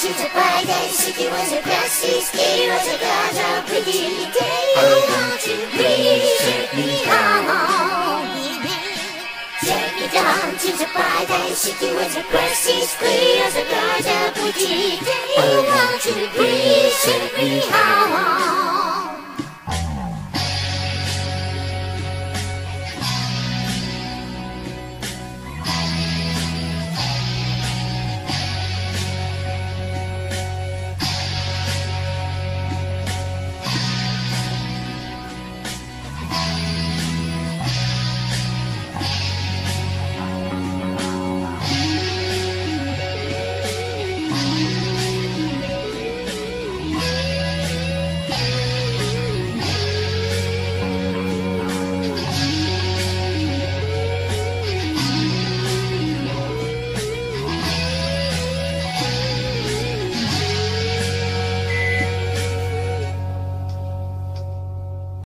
She's a bright and city was a grassy ski was a got a pretty day. Oh, won't you please take me home, baby? Take me down to the bright and city was a grassy ski was a got a pretty day. Oh, won't you please take me home?